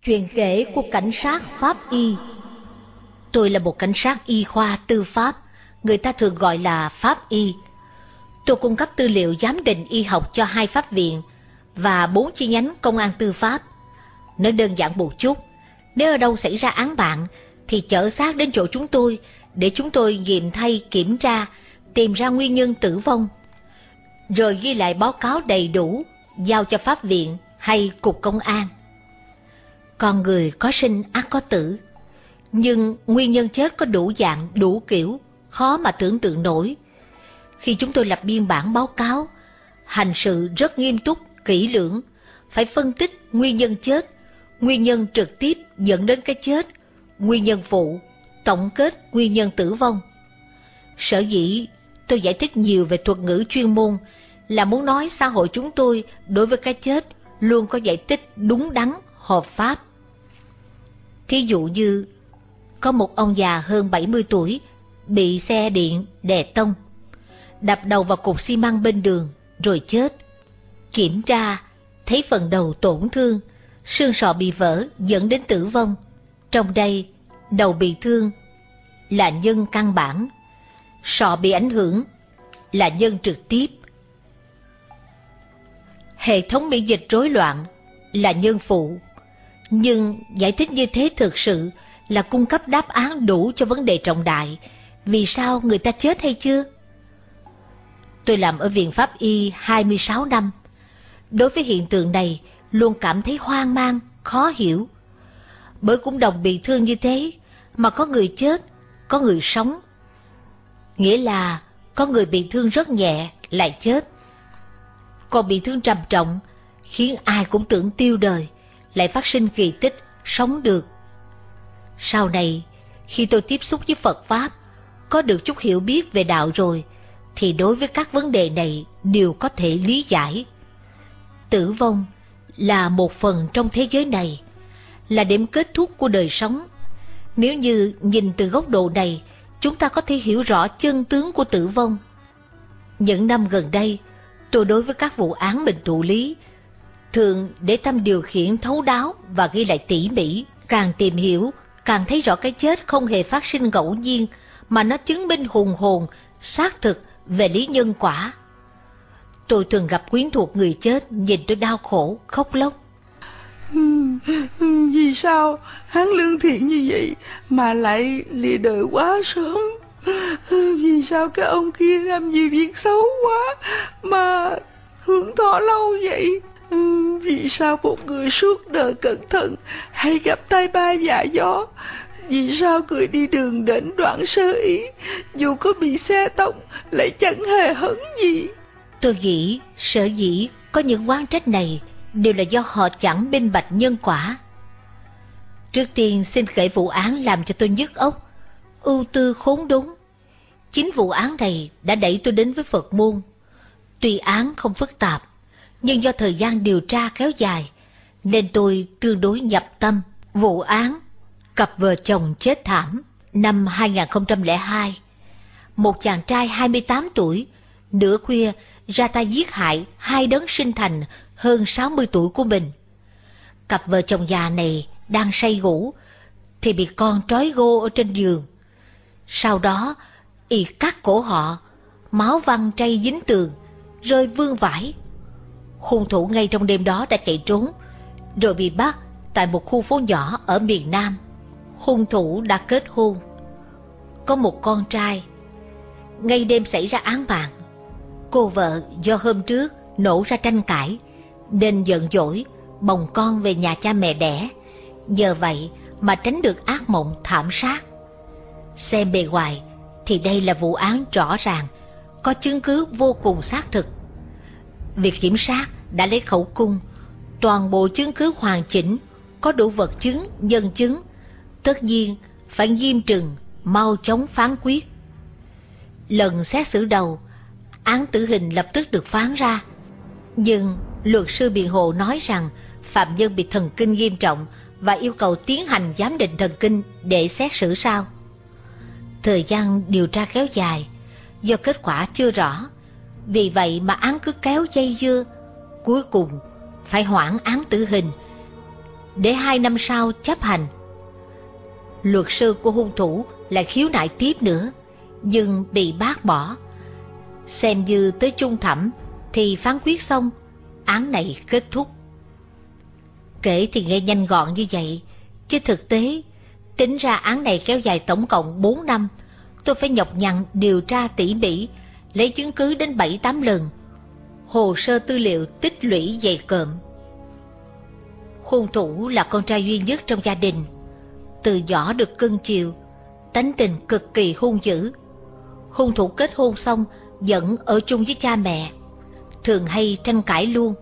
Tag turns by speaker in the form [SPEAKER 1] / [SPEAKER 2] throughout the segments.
[SPEAKER 1] Chuyện kể của cảnh sát pháp y. Tôi là một cảnh sát y khoa tư pháp, người ta thường gọi là pháp y. Tôi cung cấp tư liệu giám định y học cho 2 pháp viện và 4 chi nhánh công an tư pháp. Nói đơn giản một chút, nếu ở đâu xảy ra án mạng thì chở xác đến chỗ chúng tôi để chúng tôi nghiệm thay, kiểm tra, tìm ra nguyên nhân tử vong, rồi ghi lại báo cáo đầy đủ, giao cho pháp viện hay cục công an. Con người có sinh ắt có tử, nhưng nguyên nhân chết có đủ dạng, đủ kiểu, khó mà tưởng tượng nổi. Khi chúng tôi lập biên bản báo cáo, hành sự rất nghiêm túc, kỹ lưỡng, phải phân tích nguyên nhân chết, nguyên nhân trực tiếp dẫn đến cái chết, nguyên nhân phụ, tổng kết nguyên nhân tử vong. Sở dĩ tôi giải thích nhiều về thuật ngữ chuyên môn là muốn nói xã hội chúng tôi đối với cái chết luôn có giải thích đúng đắn, hợp pháp. Thí dụ như, có một ông già hơn 70 tuổi bị xe điện đè tông, đập đầu vào cục xi măng bên đường rồi chết. Kiểm tra, thấy phần đầu tổn thương, xương sọ bị vỡ dẫn đến tử vong. Trong đây, đầu bị thương là nhân căn bản, sọ bị ảnh hưởng là nhân trực tiếp, hệ thống miễn dịch rối loạn là nhân phụ. Nhưng giải thích như thế thực sự là cung cấp đáp án đủ cho vấn đề trọng đại, vì sao người ta chết hay chưa? Tôi làm ở Viện Pháp Y 26 năm. Đối với hiện tượng này, luôn cảm thấy hoang mang, khó hiểu. Bởi cũng đồng bị thương như thế, mà có người chết, có người sống. Nghĩa là có người bị thương rất nhẹ lại chết, còn bị thương trầm trọng, khiến ai cũng tưởng tiêu đời, lại phát sinh kỳ tích, sống được. Sau này, khi tôi tiếp xúc với Phật Pháp, có được chút hiểu biết về đạo rồi, thì đối với các vấn đề này đều có thể lý giải. Tử vong là một phần trong thế giới này, là điểm kết thúc của đời sống. Nếu như nhìn từ góc độ này, chúng ta có thể hiểu rõ chân tướng của tử vong. Những năm gần đây, tôi đối với các vụ án mình thụ lý, thường để tâm điều khiển thấu đáo và ghi lại tỉ mỉ. Càng tìm hiểu, càng thấy rõ cái chết không hề phát sinh ngẫu nhiên, mà nó chứng minh hùng hồn, xác thực về lý nhân quả. Tôi thường gặp quyến thuộc người chết, nhìn tôi đau khổ, khóc lóc.
[SPEAKER 2] Vì sao hắn lương thiện như vậy mà lại lìa đời quá sớm? Vì sao cái ông kia làm nhiều việc xấu quá mà hưởng thọ lâu vậy? Vì sao một người suốt đời cẩn thận hay gặp tai ba vạ gió? Vì sao người đi đường đến đoạn sơ ý, dù có bị xe tông lại chẳng hề hấn gì?
[SPEAKER 1] Tôi nghĩ sở dĩ có những oán trách này đều là do họ chẳng minh bạch nhân quả. Trước tiên xin kể vụ án làm cho tôi nhức óc, ưu tư khốn đốn. Chính vụ án này đã đẩy tôi đến với Phật môn. Tuy án không phức tạp, nhưng do thời gian điều tra kéo dài, nên tôi tương đối nhập tâm. Vụ án cặp vợ chồng chết thảm năm 2002. Một chàng trai 28 tuổi, nửa khuya ra tay giết hại 2 đấng sinh thành hơn 60 tuổi của mình. Cặp vợ chồng già này đang say ngủ, thì bị con trói gô ở trên giường. Sau đó, y cắt cổ họ, máu văng trây dính tường, rơi vương vãi. Hung thủ ngay trong đêm đó đã chạy trốn, rồi bị bắt tại một khu phố nhỏ ở miền Nam. Hung thủ đã kết hôn, có một con trai. Ngay đêm xảy ra án mạng, cô vợ do hôm trước nổ ra tranh cãi, nên giận dỗi bồng con về nhà cha mẹ đẻ, nhờ vậy mà tránh được ác mộng thảm sát. Xem bề ngoài thì đây là vụ án rõ ràng, có chứng cứ vô cùng xác thực. Việc kiểm sát đã lấy khẩu cung, toàn bộ chứng cứ hoàn chỉnh, có đủ vật chứng, nhân chứng. Tất nhiên phải nghiêm trừng, mau chóng phán quyết. Lần xét xử đầu, án tử hình lập tức được phán ra, nhưng luật sư biện hộ nói rằng phạm nhân bị thần kinh nghiêm trọng và yêu cầu tiến hành giám định thần kinh để xét xử sau. Thời gian điều tra kéo dài, do kết quả chưa rõ, vì vậy mà án cứ kéo dây dưa, cuối cùng phải hoãn án tử hình để 2 năm sau chấp hành. Luật sư của hung thủ lại khiếu nại tiếp nữa, nhưng bị bác bỏ. Xem như tới chung thẩm thì phán quyết xong, án này kết thúc. Kể thì nghe nhanh gọn như vậy, chứ thực tế tính ra án này kéo dài tổng cộng 4 năm. Tôi phải nhọc nhằn điều tra tỉ mỉ, lấy chứng cứ đến 7-8 lần, hồ sơ tư liệu tích lũy dày cộm. Hung thủ là con trai duy nhất trong gia đình, từ nhỏ được cưng chiều, tánh tình cực kỳ hung dữ. Hung thủ kết hôn xong vẫn ở chung với cha mẹ, thường hay tranh cãi luôn.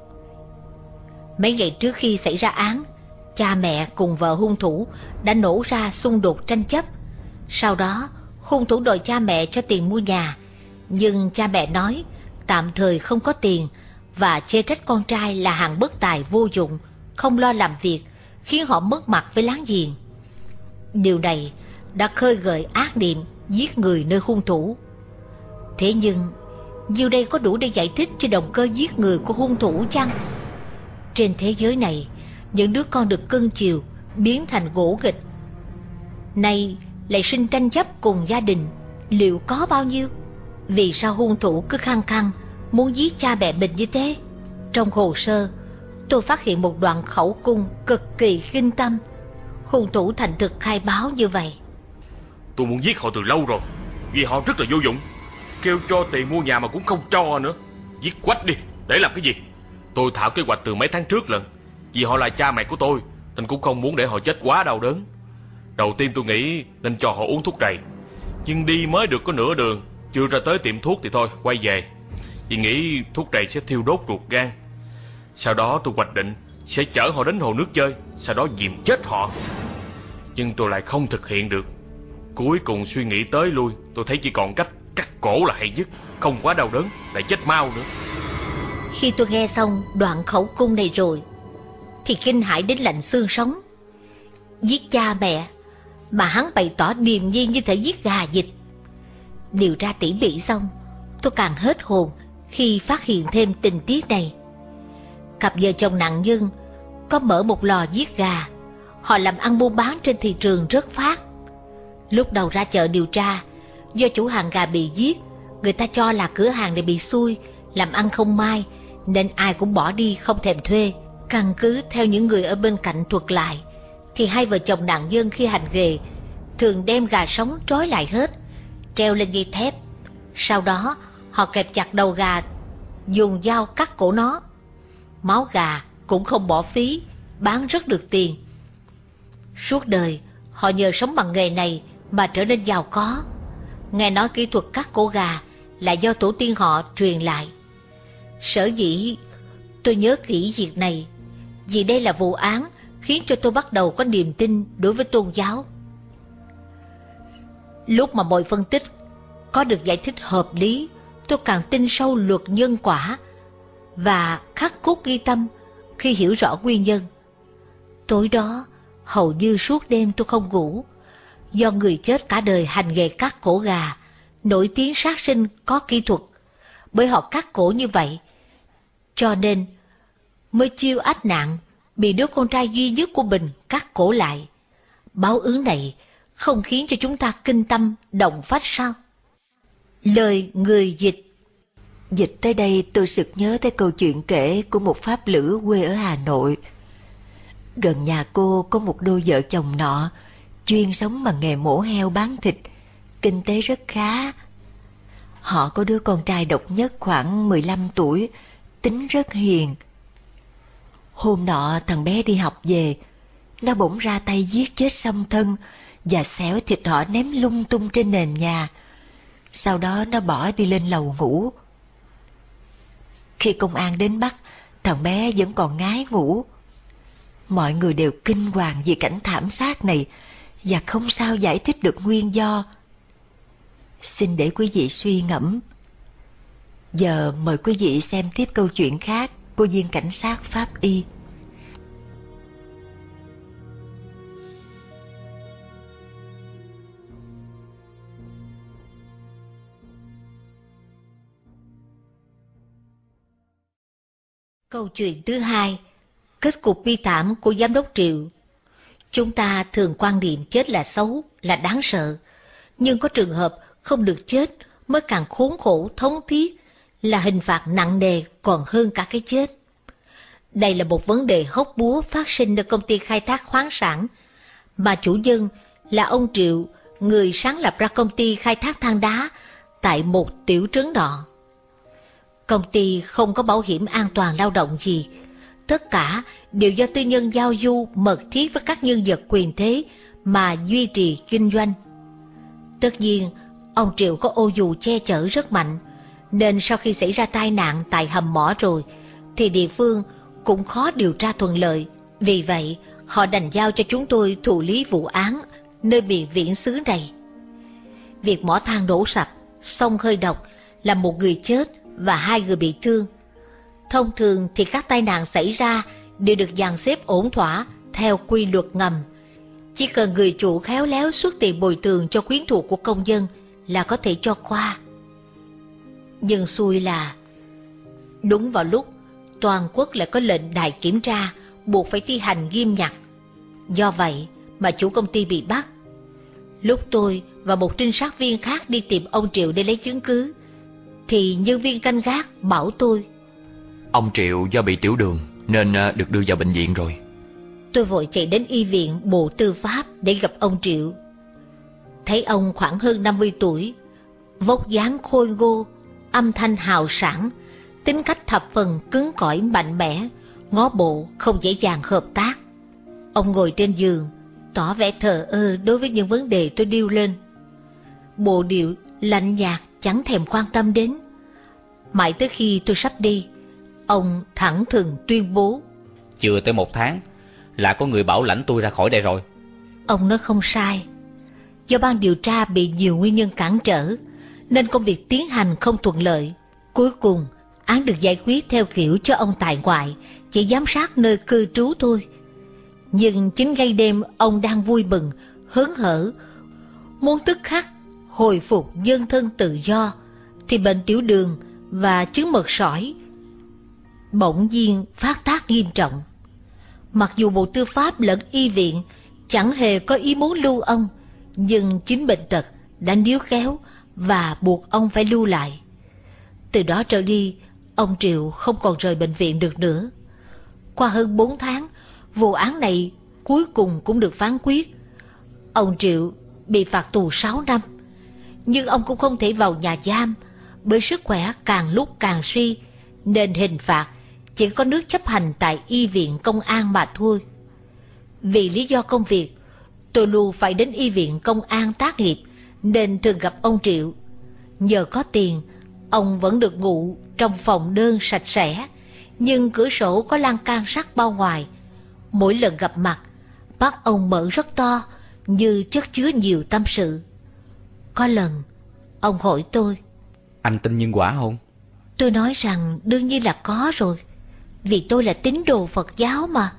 [SPEAKER 1] Mấy ngày trước khi xảy ra án, cha mẹ cùng vợ hung thủ đã nổ ra xung đột tranh chấp. Sau đó hung thủ đòi cha mẹ cho tiền mua nhà, nhưng cha mẹ nói tạm thời không có tiền và chê trách con trai là hạng bất tài vô dụng, không lo làm việc, khiến họ mất mặt với láng giềng. Điều này đã khơi gợi ác niệm giết người nơi hung thủ. Thế nhưng điều đây có đủ để giải thích cho động cơ giết người của hung thủ chăng? Trên thế giới này, những đứa con được cưng chiều biến thành gỗ nghịch, nay lại sinh tranh chấp cùng gia đình, liệu có bao nhiêu? Vì sao hung thủ cứ khăng khăng muốn giết cha mẹ mình như thế? Trong hồ sơ, tôi phát hiện một đoạn khẩu cung cực kỳ kinh tâm. Hung thủ thành thực khai báo như vậy:
[SPEAKER 3] tôi muốn giết họ từ lâu rồi, vì họ rất là vô dụng, kêu cho tiền mua nhà mà cũng không cho nữa. Giết quách đi, để làm cái gì? Tôi thảo kế hoạch từ mấy tháng trước lần, vì họ là cha mẹ của tôi nên cũng không muốn để họ chết quá đau đớn. Đầu tiên tôi nghĩ nên cho họ uống thuốc trầy, nhưng đi mới được có nửa đường, chưa ra tới tiệm thuốc thì thôi quay về, vì nghĩ thuốc trầy sẽ thiêu đốt ruột gan. Sau đó tôi hoạch định sẽ chở họ đến hồ nước chơi, sau đó dìm chết họ. Nhưng tôi lại không thực hiện được. Cuối cùng suy nghĩ tới lui, tôi thấy chỉ còn cách cắt cổ là hay nhất, không quá đau đớn, lại chết mau nữa.
[SPEAKER 1] Khi tôi nghe xong đoạn khẩu cung này rồi thì kinh hãi đến lạnh xương sống. Giết cha mẹ mà hắn bày tỏ điềm nhiên như thể giết gà vịt. Điều tra tỉ mỉ xong, tôi càng hết hồn khi phát hiện thêm tình tiết này. Cặp vợ chồng nạn nhân có mở một lò giết gà, họ làm ăn buôn bán trên thị trường rất phát. Lúc đầu ra chợ điều tra, do chủ hàng gà bị giết, người ta cho là cửa hàng này bị xui, làm ăn không mai, nên ai cũng bỏ đi không thèm thuê. Căn cứ theo những người ở bên cạnh thuật lại, thì hai vợ chồng nạn nhân khi hành nghề thường đem gà sống trói lại hết, treo lên dây thép. Sau đó họ kẹp chặt đầu gà, dùng dao cắt cổ nó. Máu gà cũng không bỏ phí, bán rất được tiền. Suốt đời họ nhờ sống bằng nghề này mà trở nên giàu có. Nghe nói kỹ thuật cắt cổ gà là do tổ tiên họ truyền lại. Sở dĩ tôi nhớ kỹ việc này vì đây là vụ án khiến cho tôi bắt đầu có niềm tin đối với tôn giáo. Lúc mà mọi phân tích có được giải thích hợp lý, tôi càng tin sâu luật nhân quả và khắc cốt ghi tâm khi hiểu rõ nguyên nhân. Tối đó, hầu như suốt đêm tôi không ngủ, do người chết cả đời hành nghề cắt cổ gà, nổi tiếng sát sinh có kỹ thuật. Bởi họ cắt cổ như vậy, cho nên mới chiêu ách nạn, bị đứa con trai duy nhất của mình cắt cổ lại. Báo ứng này không khiến cho chúng ta kinh tâm động phách sao? Lời người dịch.
[SPEAKER 4] Dịch tới đây tôi sực nhớ tới câu chuyện kể của một pháp lữ quê ở Hà Nội. Gần nhà cô có một đôi vợ chồng nọ, chuyên sống bằng nghề mổ heo bán thịt, kinh tế rất khá. Họ có đứa con trai độc nhất khoảng 15 tuổi, tính rất hiền. Hôm nọ thằng bé đi học về, nó bỗng ra tay giết chết song thân và xẻo thịt họ ném lung tung trên nền nhà. Sau đó nó bỏ đi lên lầu ngủ. Khi công an đến bắt, thằng bé vẫn còn ngái ngủ. Mọi người đều kinh hoàng vì cảnh thảm sát này và không sao giải thích được nguyên do. Xin để quý vị suy ngẫm. Giờ mời quý vị xem tiếp câu chuyện khác của viên cảnh sát pháp y.
[SPEAKER 1] Câu chuyện thứ hai, Kết cục bi thảm của giám đốc Triệu. Chúng ta thường quan niệm chết là xấu, là đáng sợ, nhưng có trường hợp không được chết mới càng khốn khổ thống thiết, là hình phạt nặng nề còn hơn cả cái chết. Đây là một vấn đề hóc búa phát sinh ở công ty khai thác khoáng sản, mà chủ nhân là ông Triệu, người sáng lập ra công ty khai thác than đá tại một tiểu trấn nọ. Công ty không có bảo hiểm an toàn lao động gì, tất cả đều do tư nhân giao du mật thiết với các nhân vật quyền thế mà duy trì kinh doanh. Tất nhiên, ông Triệu có ô dù che chở rất mạnh, nên sau khi xảy ra tai nạn tại hầm mỏ rồi, thì địa phương cũng khó điều tra thuận lợi. Vì vậy, họ đành giao cho chúng tôi thụ lý vụ án nơi miền viễn xứ này. Việc mỏ than đổ sập, xông hơi độc, làm một người chết và 2 người bị thương. Thông thường thì các tai nạn xảy ra đều được dàn xếp ổn thỏa theo quy luật ngầm. Chỉ cần người chủ khéo léo xuất tiền bồi thường cho quyến thuộc của công dân là có thể cho qua. Nhưng xui là đúng vào lúc toàn quốc lại có lệnh đại kiểm tra buộc phải thi hành nghiêm ngặt. Do vậy mà chủ công ty bị bắt. Lúc tôi và một trinh sát viên khác đi tìm ông Triệu để lấy chứng cứ, thì nhân viên canh gác bảo tôi:
[SPEAKER 5] ông Triệu do bị tiểu đường nên được đưa vào bệnh viện rồi.
[SPEAKER 1] Tôi vội chạy đến y viện Bộ Tư pháp để gặp ông Triệu. Thấy ông khoảng hơn 50 tuổi, vóc dáng khôi ngô, âm thanh hào sảng, tính cách thập phần cứng cỏi mạnh mẽ, ngó bộ không dễ dàng hợp tác. Ông ngồi trên giường, tỏ vẻ thờ ơ đối với những vấn đề tôi điêu lên. Bộ điệu lạnh nhạt chẳng thèm quan tâm đến. Mãi tới khi tôi sắp đi, ông thẳng thừng tuyên bố:
[SPEAKER 6] chưa tới 1 tháng là có người bảo lãnh tôi ra khỏi đây rồi.
[SPEAKER 1] Ông nói không sai. Do ban điều tra bị nhiều nguyên nhân cản trở, nên công việc tiến hành không thuận lợi. Cuối cùng, án được giải quyết theo kiểu cho ông tại ngoại, chỉ giám sát nơi cư trú thôi. Nhưng chính ngay đêm ông đang vui mừng, hớn hở, muốn tức khắc hồi phục nhân thân tự do, thì bệnh tiểu đường và chứng mật sỏi bỗng nhiên phát tác nghiêm trọng. Mặc dù Bộ Tư pháp lẫn y viện chẳng hề có ý muốn lưu ông, nhưng chính bệnh tật đã níu kéo và buộc ông phải lưu lại. Từ đó trở đi, ông Triệu không còn rời bệnh viện được nữa. Qua hơn 4 tháng, vụ án này cuối cùng cũng được phán quyết. Ông Triệu bị phạt tù 6 năm, nhưng ông cũng không thể vào nhà giam, bởi sức khỏe càng lúc càng suy, nên hình phạt chỉ có nước chấp hành tại y viện công an mà thôi. Vì lý do công việc, tôi luôn phải đến y viện công an tác nghiệp, nên thường gặp ông Triệu. Nhờ có tiền, ông vẫn được ngủ trong phòng đơn sạch sẽ, nhưng cửa sổ có lan can sắt bao ngoài. Mỗi lần gặp mặt, mắt ông mở rất to, như chất chứa nhiều tâm sự. Có lần, ông hỏi tôi:
[SPEAKER 6] anh tin nhân quả không?
[SPEAKER 1] Tôi nói rằng đương nhiên là có rồi, vì tôi là tín đồ Phật giáo mà.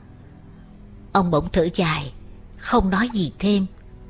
[SPEAKER 1] Ông bỗng thở dài, không nói gì thêm.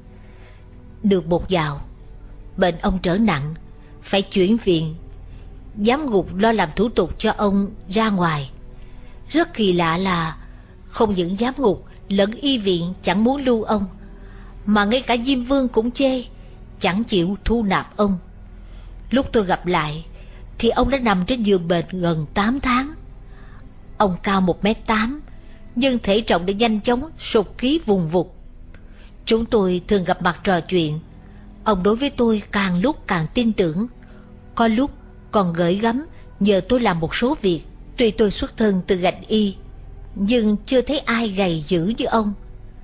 [SPEAKER 1] Được một dạo, bệnh ông trở nặng, phải chuyển viện. Giám ngục lo làm thủ tục cho ông ra ngoài. Rất kỳ lạ là không những giám ngục lẫn y viện chẳng muốn lưu ông, mà ngay cả Diêm Vương cũng chê, chẳng chịu thu nạp ông. Lúc tôi gặp lại thì ông đã nằm trên giường bệnh gần 8 tháng. Ông cao 1m8, nhưng thể trọng đã nhanh chóng sụt ký vùng vụt. Chúng tôi thường gặp mặt trò chuyện. Ông đối với tôi càng lúc càng tin tưởng, có lúc còn gởi gắm nhờ tôi làm một số việc. Tuy tôi xuất thân từ ngành y, nhưng chưa thấy ai gầy dữ như ông.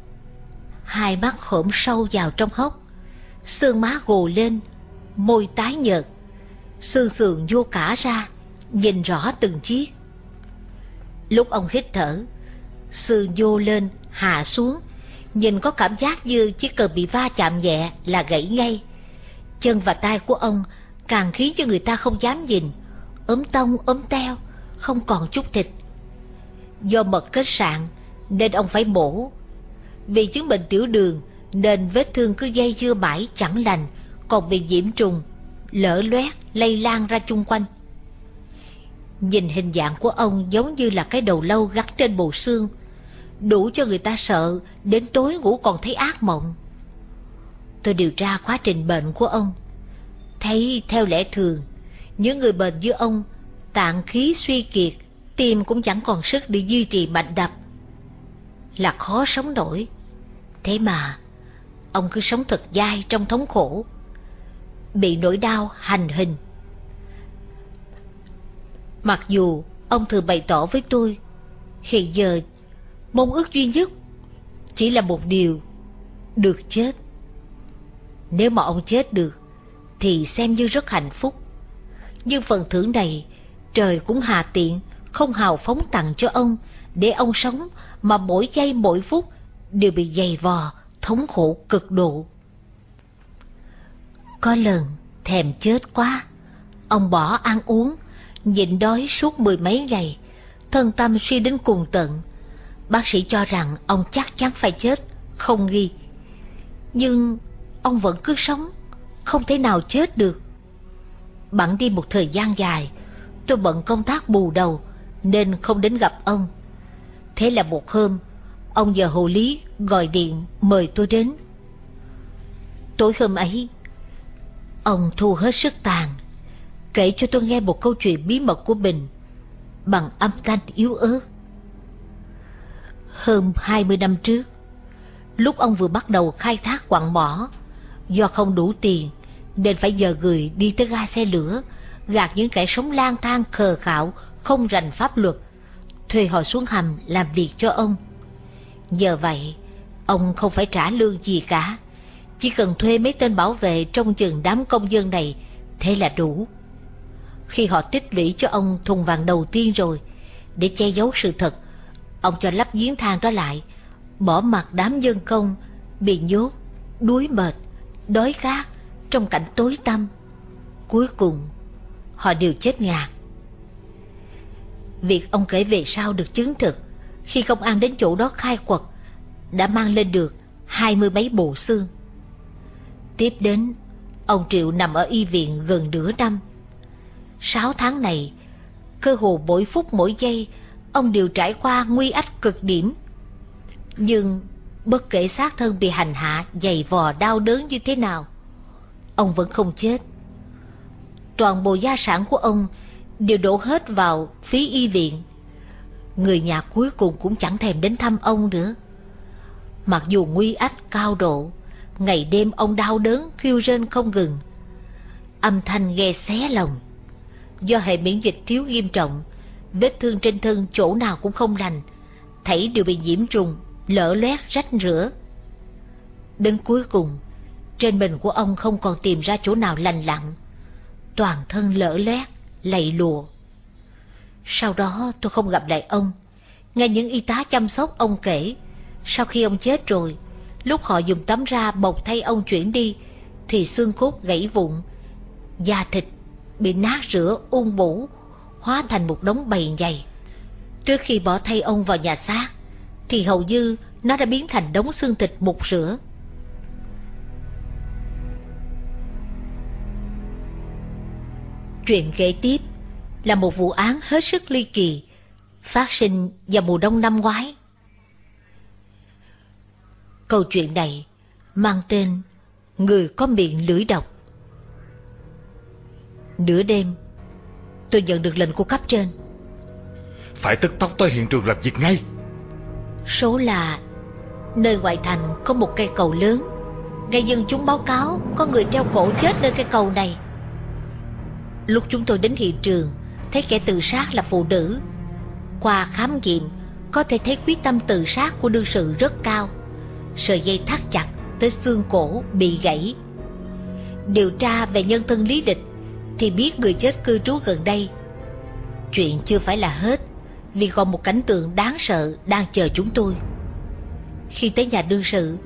[SPEAKER 1] Hai mắt khổm sâu vào trong hốc, xương má gồ lên, môi tái nhợt, xương sườn vô cả ra, nhìn rõ từng chiếc. Lúc ông hít thở, xương vô lên hạ xuống, nhìn có cảm giác như chỉ cần bị va chạm nhẹ là gãy ngay. Chân và tay của ông càng khiến cho người ta không dám nhìn, ốm tông ốm teo, không còn chút thịt. Do mật kết sạn nên ông phải mổ. Vì chứng bệnh tiểu đường nên vết thương cứ dây dưa mãi chẳng lành, còn bị nhiễm trùng, lở loét lây lan ra chung quanh. Nhìn hình dạng của ông giống như là cái đầu lâu gắn trên bộ xương, đủ cho người ta sợ đến tối ngủ còn thấy ác mộng. Tôi điều tra quá trình bệnh của ông, thấy theo lẽ thường, những người bệnh như ông tạng khí suy kiệt, tim cũng chẳng còn sức để duy trì mạch đập, là khó sống nổi. Thế mà ông cứ sống thật dai trong thống khổ, bị nỗi đau hành hình. Mặc dù ông thường bày tỏ với tôi, hiện giờ mong ước duy nhất chỉ là một điều, được chết. Nếu mà ông chết được thì xem như rất hạnh phúc. Nhưng phần thưởng này trời cũng hà tiện, không hào phóng tặng cho ông, để ông sống mà mỗi giây mỗi phút đều bị dày vò, thống khổ cực độ. Có lần thèm chết quá, ông bỏ ăn uống, nhịn đói suốt 10 mấy ngày, thân tâm suy đến cùng tận. Bác sĩ cho rằng ông chắc chắn phải chết, không nghi. Nhưng ông vẫn cứ sống, không thể nào chết được. Bẵng đi một thời gian dài, tôi bận công tác bù đầu nên không đến gặp ông. Thế là một hôm, ông già hộ lý gọi điện mời tôi đến. Tối hôm ấy, ông thu hết sức tàn, kể cho tôi nghe một câu chuyện bí mật của mình bằng âm thanh yếu ớt. Hơn 20 năm trước, lúc ông vừa bắt đầu khai thác quặng mỏ, do không đủ tiền nên phải nhờ người đi tới ga xe lửa, gạt những kẻ sống lang thang khờ khạo, không rành pháp luật, thuê họ xuống hầm làm việc cho ông. Nhờ vậy, ông không phải trả lương gì cả, chỉ cần thuê mấy tên bảo vệ trông chừng đám công dân này, thế là đủ. Khi họ tích lũy cho ông thùng vàng đầu tiên rồi, để che giấu sự thật, ông cho lắp giếng than đó lại, bỏ mặc đám dân công bị nhốt, đuối mệt, đói khát trong cảnh tối tăm. Cuối cùng họ đều chết ngạt. Việc ông kể về sau được chứng thực khi công an đến chỗ đó khai quật, đã mang lên được 20 mấy bộ xương. Tiếp đến, ông Triệu nằm ở y viện gần nửa năm. 6 tháng này, cơ hồ mỗi phút mỗi giây, ông đều trải qua nguy ách cực điểm. Nhưng bất kể xác thân bị hành hạ, dày vò đau đớn như thế nào, ông vẫn không chết. Toàn bộ gia sản của ông đều đổ hết vào phí y viện. Người nhà cuối cùng cũng chẳng thèm đến thăm ông nữa. Mặc dù nguy ách cao độ, ngày đêm ông đau đớn kêu rên không ngừng, âm thanh nghe xé lòng. Do hệ miễn dịch thiếu nghiêm trọng, vết thương trên thân chỗ nào cũng không lành, thảy đều bị nhiễm trùng, lở loét rách rữa. Đến cuối cùng, trên mình của ông không còn tìm ra chỗ nào lành lặn, toàn thân lở loét, lầy lùa. Sau đó tôi không gặp lại ông. Nghe những y tá chăm sóc ông kể, sau khi ông chết rồi, lúc họ dùng tấm ra bọc thay ông chuyển đi, thì xương cốt gãy vụn, da thịt bị nát rữa ung bủ, hóa thành một đống bầy nhầy. Trước khi bỏ thay ông vào nhà xác, thì hầu như nó đã biến thành đống xương thịt mục rửa. Chuyện kể tiếp là một vụ án hết sức ly kỳ, phát sinh vào mùa đông năm ngoái. Câu chuyện này mang tên Người có miệng lưỡi độc. Nửa đêm, tôi nhận được lệnh của cấp trên.
[SPEAKER 7] Phải tức tốc tới hiện trường làm việc ngay.
[SPEAKER 1] Số là nơi ngoại thành có một cây cầu lớn, nghe dân chúng báo cáo có người treo cổ chết nơi cây cầu này. Lúc chúng tôi đến hiện trường, thấy kẻ tự sát là phụ nữ. Qua khám nghiệm, có thể thấy quyết tâm tự sát của đương sự rất cao. Sợi dây thắt chặt tới xương cổ bị gãy. Điều tra về nhân thân lý lịch thì biết người chết cư trú gần đây. Chuyện chưa phải là hết, vì còn một cảnh tượng đáng sợ đang chờ chúng tôi. Khi tới nhà đương sự,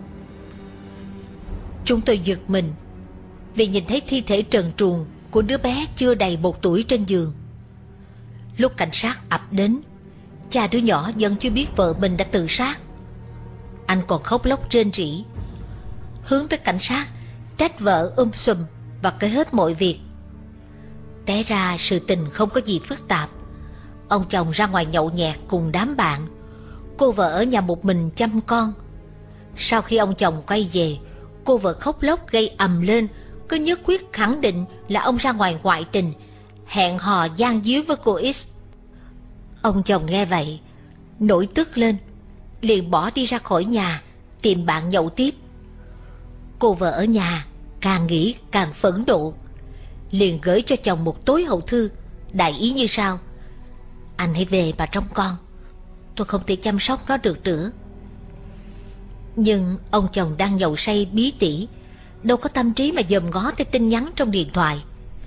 [SPEAKER 1] chúng tôi giật mình vì nhìn thấy thi thể trần truồng của đứa bé chưa đầy 1 tuổi trên giường. Lúc cảnh sát ập đến, cha đứa nhỏ vẫn chưa biết vợ mình đã tự sát. Anh còn khóc lóc rên rỉ, hướng tới cảnh sát trách vợ sùm và kể hết mọi việc. Té ra sự tình không có gì phức tạp. Ông chồng ra ngoài nhậu nhẹt cùng đám bạn, cô vợ ở nhà một mình chăm con. Sau khi ông chồng quay về, cô vợ khóc lóc gây ầm lên, cứ nhất quyết khẳng định là ông ra ngoài ngoại tình, hẹn hò gian díu với cô X. Ông chồng nghe vậy, nổi tức lên, liền bỏ đi ra khỏi nhà, tìm bạn nhậu tiếp. Cô vợ ở nhà càng nghĩ càng phẫn nộ, liền gửi cho chồng một tối hậu thư, đại ý như sau: anh hãy về mà trông con, tôi không thể chăm sóc nó được nữa. Nhưng ông chồng đang nhậu say bí tỉ, đâu có tâm trí mà dòm ngó tới tin nhắn trong điện thoại.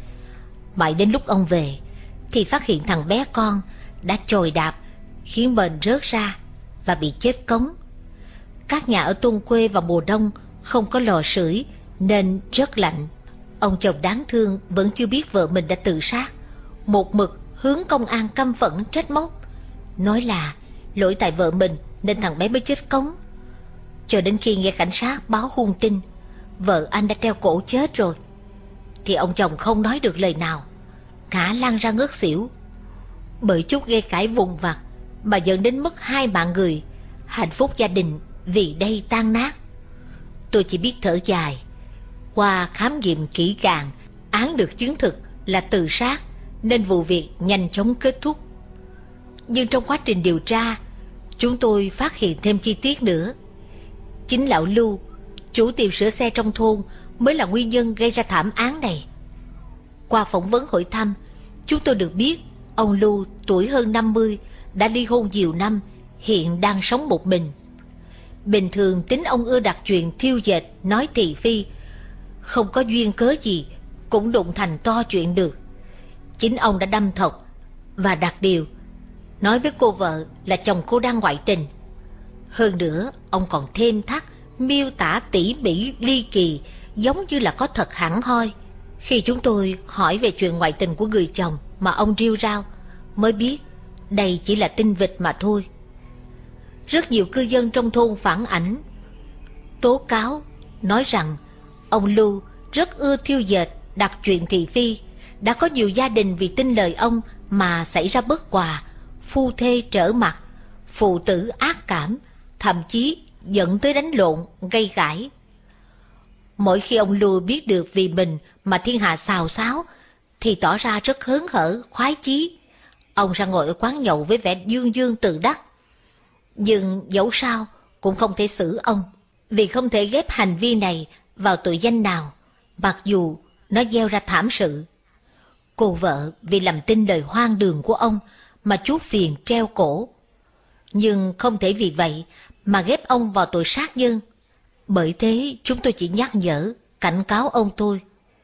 [SPEAKER 1] Mãi đến lúc ông về thì phát hiện thằng bé con đã chồi đạp, khiến mền rớt ra và bị chết cống. Các nhà ở thôn quê vào mùa đông không có lò sưởi nên rất lạnh. Ông chồng đáng thương vẫn chưa biết vợ mình đã tự sát, một mực hướng công an căm phẫn trách móc, nói là lỗi tại vợ mình nên thằng bé mới chết cống. Cho đến khi nghe cảnh sát báo hung tin vợ anh đã treo cổ chết rồi, thì ông chồng không nói được lời nào, ngã lăn ra ngất xỉu. Bởi chút gây cãi vụn vặt mà dẫn đến mất 2 mạng người, hạnh phúc gia đình vì đây tan nát. Tôi chỉ biết thở dài. Qua khám nghiệm kỹ càng, án được chứng thực là tự sát nên vụ việc nhanh chóng kết thúc. Nhưng trong quá trình điều tra, chúng tôi phát hiện thêm chi tiết nữa. Chính lão Lưu, chủ tiệm sửa xe trong thôn, mới là nguyên nhân gây ra thảm án này. Qua phỏng vấn hỏi thăm, chúng tôi được biết ông Lưu tuổi hơn 50, đã ly hôn nhiều năm, hiện đang sống một mình. Bình thường tính ông ưa đặt chuyện thiêu dệt, nói thị phi, không có duyên cớ gì cũng đụng thành to chuyện được. Chính ông đã đâm thọc và đặt điều, nói với cô vợ là chồng cô đang ngoại tình. Hơn nữa, ông còn thêm thắt, miêu tả tỉ mỉ ly kỳ, giống như là có thật hẳn hoi. Khi chúng tôi hỏi về chuyện ngoại tình của người chồng mà ông rêu rao, mới biết đây chỉ là tin vịt mà thôi. Rất nhiều cư dân trong thôn phản ảnh, tố cáo, nói rằng ông Lưu rất ưa thiêu dệt, đặt chuyện thị phi. Đã có nhiều gia đình vì tin lời ông mà xảy ra bất hòa, phu thê trở mặt, phụ tử ác cảm, thậm chí dẫn tới đánh lộn, gây gãi. Mỗi khi ông Lưu biết được vì mình mà thiên hạ xào xáo, thì tỏ ra rất hớn hở, khoái chí. Ông ra ngồi ở quán nhậu với vẻ dương dương tự đắc. Nhưng dẫu sao cũng không thể xử ông, vì không thể ghép hành vi này vào tội danh nào, mặc dù nó gieo ra thảm sự. Cô vợ vì làm tin lời hoang đường của ông mà chuốc phiền treo cổ. Nhưng không thể vì vậy mà ghép ông vào tội sát nhân. Bởi thế chúng tôi chỉ nhắc nhở, cảnh cáo ông thôi.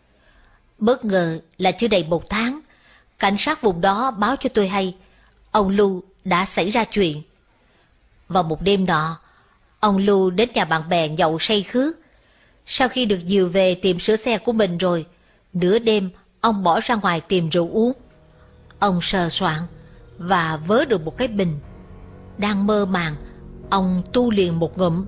[SPEAKER 1] Bất ngờ là chưa đầy 1 tháng, cảnh sát vùng đó báo cho tôi hay ông Lưu đã xảy ra chuyện. Vào một đêm nọ, ông Lưu đến nhà bạn bè nhậu say khướt. Sau khi được dìu về tiệm sửa xe của mình rồi, nửa đêm ông bỏ ra ngoài tìm rượu uống. Ông sờ soạn và vớ được một cái bình. Đang mơ màng, ông tu liền một ngụm.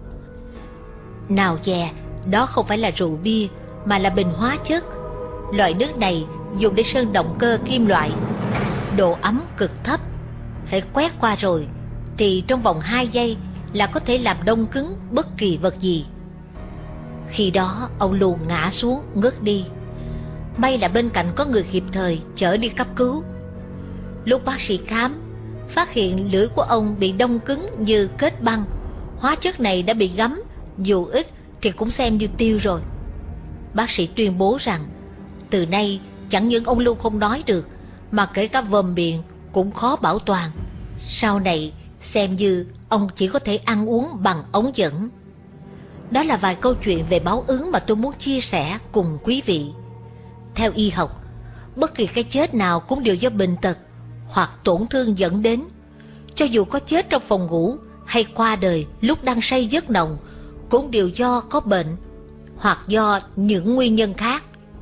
[SPEAKER 1] Nào dè, đó không phải là rượu bia mà là bình hóa chất. Loại nước này dùng để sơn động cơ kim loại, độ ấm cực thấp. Hãy quét qua rồi thì trong vòng 2 giây là có thể làm đông cứng bất kỳ vật gì. Khi đó ông Lưu ngã xuống ngất đi. May là bên cạnh có người kịp thời chở đi cấp cứu. Lúc bác sĩ khám, phát hiện lưỡi của ông bị đông cứng như kết băng. Hóa chất này đã bị ngấm, dù ít thì cũng xem như tiêu rồi. Bác sĩ tuyên bố rằng từ nay chẳng những ông Lưu không nói được, mà kể cả vòm miệng cũng khó bảo toàn. Sau này xem như ông chỉ có thể ăn uống bằng ống dẫn. Đó là vài câu chuyện về báo ứng mà tôi muốn chia sẻ cùng quý vị. Theo y học, bất kỳ cái chết nào cũng đều do bệnh tật hoặc tổn thương dẫn đến. Cho dù có chết trong phòng ngủ hay qua đời lúc đang say giấc nồng, cũng đều do có bệnh hoặc do những nguyên nhân khác.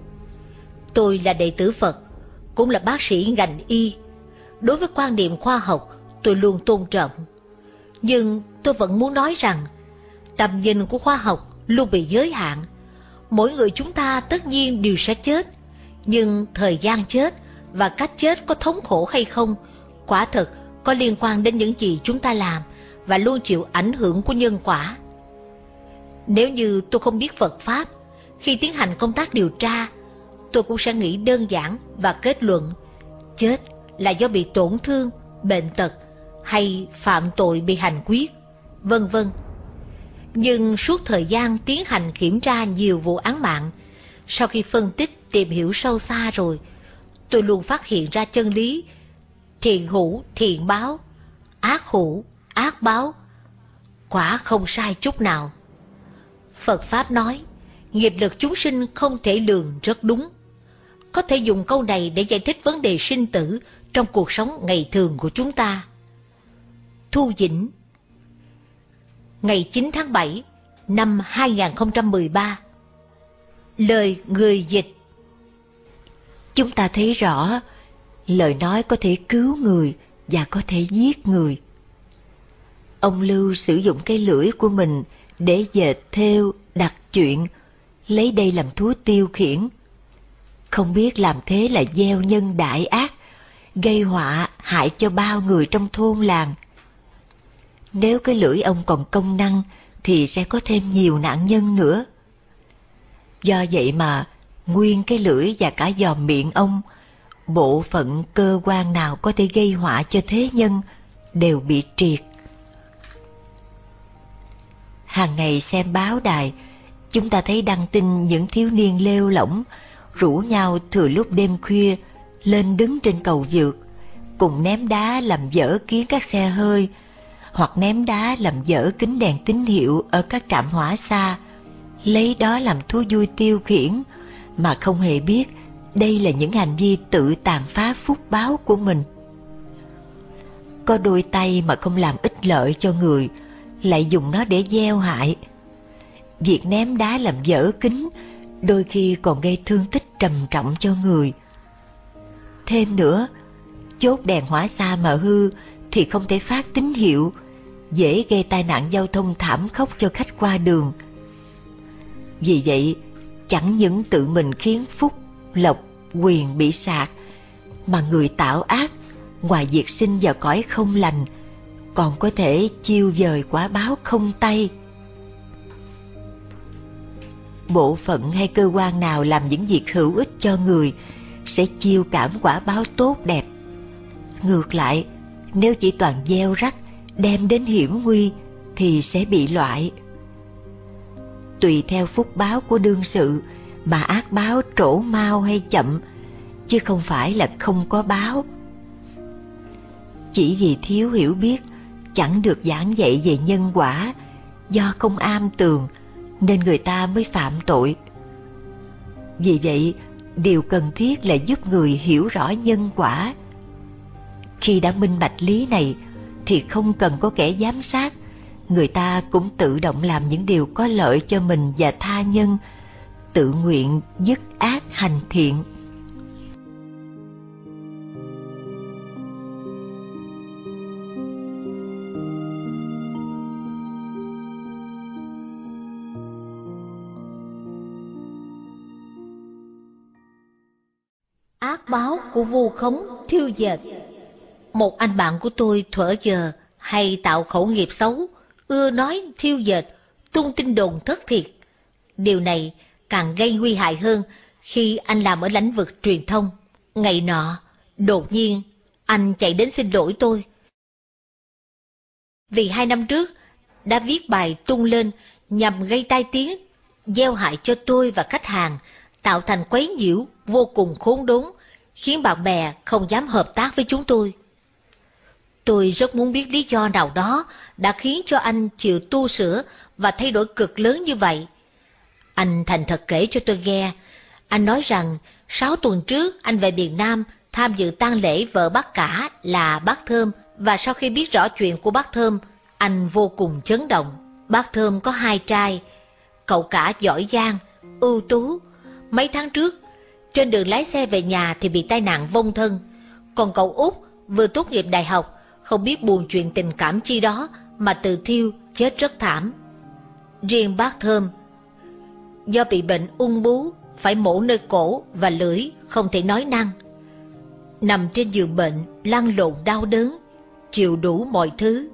[SPEAKER 1] Tôi là đệ tử Phật, cũng là bác sĩ ngành y. Đối với quan điểm khoa học, tôi luôn tôn trọng. Nhưng tôi vẫn muốn nói rằng, tầm nhìn của khoa học luôn bị giới hạn. Mỗi người chúng ta tất nhiên đều sẽ chết, nhưng thời gian chết và cách chết có thống khổ hay không, quả thực có liên quan đến những gì chúng ta làm và luôn chịu ảnh hưởng của nhân quả. Nếu như tôi không biết Phật Pháp, khi tiến hành công tác điều tra, tôi cũng sẽ nghĩ đơn giản và kết luận chết là do bị tổn thương, bệnh tật hay phạm tội bị hành quyết, vân vân. Nhưng suốt thời gian tiến hành kiểm tra nhiều vụ án mạng, sau khi phân tích tìm hiểu sâu xa rồi, tôi luôn phát hiện ra chân lý thiện hữu thiện báo, ác hữu ác báo, quả không sai chút nào. Phật Pháp nói, nghiệp lực chúng sinh không thể lường rất đúng. Có thể dùng câu này để giải thích vấn đề sinh tử trong cuộc sống ngày thường của chúng ta. Thu Dĩnh, ngày 9 tháng 7 năm 2013. Lời người dịch.
[SPEAKER 4] Chúng ta thấy rõ, lời nói có thể cứu người và có thể giết người. Ông Lưu sử dụng cái lưỡi của mình để dệt thêu, đặt chuyện, lấy đây làm thú tiêu khiển. Không biết làm thế là gieo nhân đại ác, gây họa hại cho bao người trong thôn làng. Nếu cái lưỡi ông còn công năng thì sẽ có thêm nhiều nạn nhân nữa. Do vậy mà nguyên cái lưỡi và cả giòm miệng ông, bộ phận cơ quan nào có thể gây họa cho thế nhân đều bị triệt. Hàng ngày xem báo đài, chúng ta thấy đăng tin những thiếu niên lêu lỏng rủ nhau thừa lúc đêm khuya lên đứng trên cầu vượt, cùng ném đá làm dở kiến các xe hơi, hoặc ném đá làm dở kính đèn tín hiệu ở các trạm hỏa xa, lấy đó làm thú vui tiêu khiển, mà không hề biết đây là những hành vi tự tàn phá phúc báo của mình. Có đôi tay mà không làm ích lợi cho người, lại dùng nó để gieo hại. Việc ném đá làm dở kính đôi khi còn gây thương tích trầm trọng cho người. Thêm nữa, chốt đèn hỏa xa mà hư thì không thể phát tín hiệu, dễ gây tai nạn giao thông thảm khốc cho khách qua đường. Vì vậy, chẳng những tự mình khiến phúc, lộc, quyền bị sạc, mà người tạo ác, ngoài việc sinh vào cõi không lành, còn có thể chiêu dời quả báo không tay. Bộ phận hay cơ quan nào làm những việc hữu ích cho người sẽ chiêu cảm quả báo tốt đẹp. Ngược lại, nếu chỉ toàn gieo rắc, đem đến hiểm nguy thì sẽ bị loại. Tùy theo phúc báo của đương sự mà ác báo trổ mau hay chậm, chứ không phải là không có báo. Chỉ vì thiếu hiểu biết, chẳng được giảng dạy về nhân quả, do không am tường nên người ta mới phạm tội. Vì vậy, điều cần thiết là giúp người hiểu rõ nhân quả. Khi đã minh bạch lý này thì không cần có kẻ giám sát, người ta cũng tự động làm những điều có lợi cho mình và tha nhân, tự nguyện dứt ác hành thiện.
[SPEAKER 1] Ác báo của vu khống thiêu dệt. Một anh bạn của tôi thuở giờ hay tạo khẩu nghiệp xấu, ưa nói thiêu dệt, tung tin đồn thất thiệt. Điều này càng gây nguy hại hơn khi anh làm ở lĩnh vực truyền thông. Ngày nọ, đột nhiên, anh chạy đến xin lỗi tôi. Vì 2 năm trước, đã viết bài tung lên nhằm gây tai tiếng, gieo hại cho tôi và khách hàng, tạo thành quấy nhiễu vô cùng khốn đốn, khiến bạn bè không dám hợp tác với chúng tôi. Tôi rất muốn biết lý do nào đó đã khiến cho anh chịu tu sửa và thay đổi cực lớn như vậy. Anh thành thật kể cho tôi nghe. Anh nói rằng 6 tuần trước anh về miền Nam tham dự tang lễ vợ bác cả là bác Thơm, và sau khi biết rõ chuyện của bác Thơm, anh vô cùng chấn động. Bác Thơm có 2 trai, cậu cả giỏi giang, ưu tú. Mấy tháng trước, trên đường lái xe về nhà thì bị tai nạn vong thân. Còn cậu út vừa tốt nghiệp đại học, không biết buồn chuyện tình cảm chi đó mà tự thiêu chết rất thảm. Riêng bác Thơm, do bị bệnh ung bướu, phải mổ nơi cổ và lưỡi, không thể nói năng. nằm trên giường bệnh lăn lộn đau đớn, chịu đủ mọi thứ.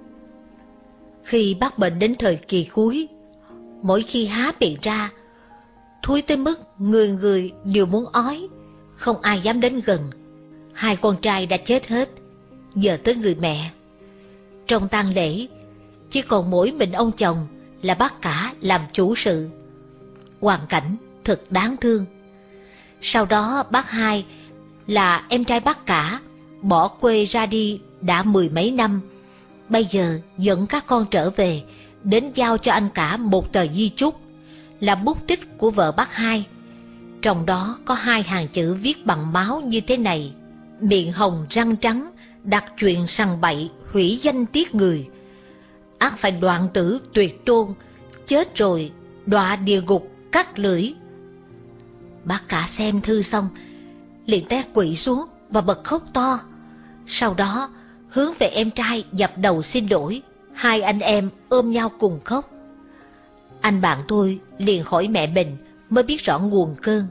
[SPEAKER 1] Khi bác bệnh đến thời kỳ cuối, mỗi khi há miệng ra, thúi tới mức người người đều muốn ói, không ai dám đến gần. Hai con trai đã chết hết, giờ tới người mẹ. Trong tang lễ, chỉ còn mỗi mình ông chồng là bác cả làm chủ sự. Hoàn cảnh thật đáng thương. Sau đó bác hai là em trai bác cả, bỏ quê ra đi đã 10 mấy năm. Bây giờ dẫn các con trở về, đến giao cho anh cả một tờ di chúc, là bút tích của vợ bác hai. Trong đó có 2 hàng chữ viết bằng máu như thế này: miệng hồng răng trắng, đặt chuyện sằng bậy, hủy danh tiết người. Ắt phải đoạn tử tuyệt tôn, chết rồi đọa địa ngục cắt lưỡi. Bác cả xem thư xong, liền té quỵ xuống và bật khóc to. Sau đó hướng về em trai dập đầu xin lỗi. 2 anh em ôm nhau cùng khóc. Anh bạn tôi liền hỏi mẹ mình mới biết rõ nguồn cơn.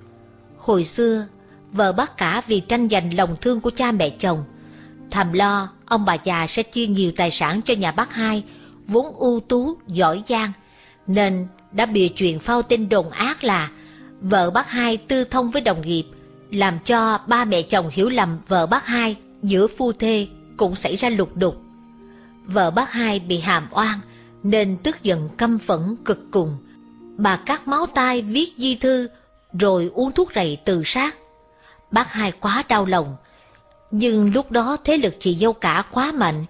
[SPEAKER 1] Hồi xưa, vợ bác cả vì tranh giành lòng thương của cha mẹ chồng, thầm lo ông bà già sẽ chia nhiều tài sản cho nhà bác hai, vốn ưu tú, giỏi giang, nên đã bịa chuyện phao tin đồn ác là vợ bác hai tư thông với đồng nghiệp, làm cho ba mẹ chồng hiểu lầm vợ bác hai, giữa phu thê cũng xảy ra lục đục. Vợ bác hai bị hàm oan nên tức giận căm phẫn cực cùng. Bà cắt máu tai viết di thư rồi uống thuốc rầy tự sát. Bác hai quá đau lòng, nhưng lúc đó thế lực chị dâu cả quá mạnh,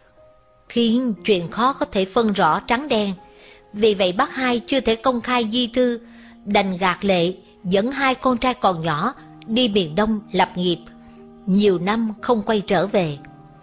[SPEAKER 1] khiến chuyện khó có thể phân rõ trắng đen. Vì vậy bác hai chưa thể công khai di thư, đành gạt lệ dẫn 2 con trai còn nhỏ đi miền Đông lập nghiệp, nhiều năm không quay trở về.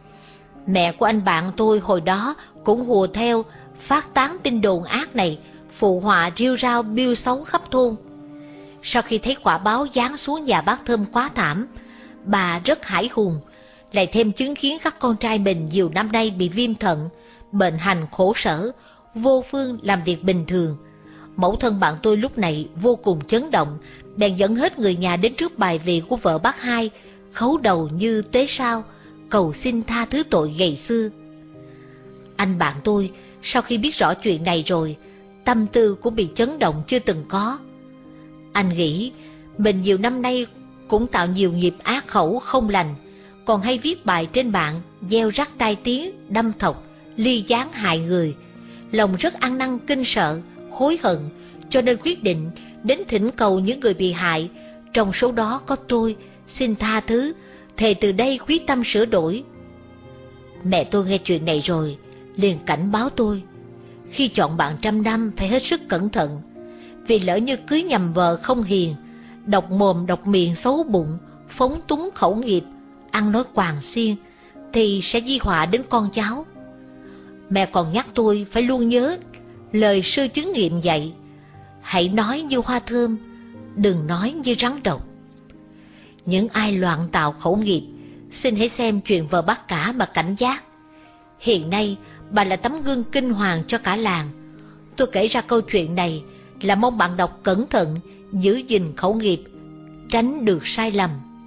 [SPEAKER 1] Mẹ của anh bạn tôi hồi đó cũng hùa theo, phát tán tin đồn ác này, phụ họa rêu rao biêu xấu khắp thôn. Sau khi thấy quả báo giáng xuống nhà bác Thơm quá thảm, bà rất hãi hùng, lại thêm chứng kiến các con trai mình nhiều năm nay bị viêm thận, bệnh hành khổ sở, vô phương làm việc bình thường. Mẫu thân bạn tôi lúc này vô cùng chấn động, bèn dẫn hết người nhà đến trước bài vị của vợ bác hai, khấu đầu như tế sao, cầu xin tha thứ tội ngày xưa. Anh bạn tôi sau khi biết rõ chuyện này rồi, tâm tư cũng bị chấn động chưa từng có. Anh nghĩ mình nhiều năm nay cũng tạo nhiều nghiệp ác khẩu không lành, còn hay viết bài trên mạng gieo rắc tai tiếng, đâm thọc, ly gián hại người. Lòng rất ăn năn kinh sợ, hối hận, cho nên quyết định đến thỉnh cầu những người bị hại, trong số đó có tôi, xin tha thứ, thề từ đây quyết tâm sửa đổi. Mẹ tôi nghe chuyện này rồi, liền cảnh báo tôi, khi chọn bạn trăm năm phải hết sức cẩn thận, vì lỡ như cưới nhầm vợ không hiền, độc mồm độc miệng xấu bụng, phóng túng khẩu nghiệp, ăn nói quàng xiên, thì sẽ di họa đến con cháu. Mẹ còn nhắc tôi phải luôn nhớ lời sư chứng nghiệm dạy, hãy nói như hoa thơm, đừng nói như rắn độc. Những ai loạn tạo khẩu nghiệp, xin hãy xem chuyện vợ bác cả mà cảnh giác. Hiện nay bà là tấm gương kinh hoàng cho cả làng. Tôi kể ra câu chuyện này là mong bạn đọc cẩn thận, giữ gìn khẩu nghiệp, tránh được sai lầm.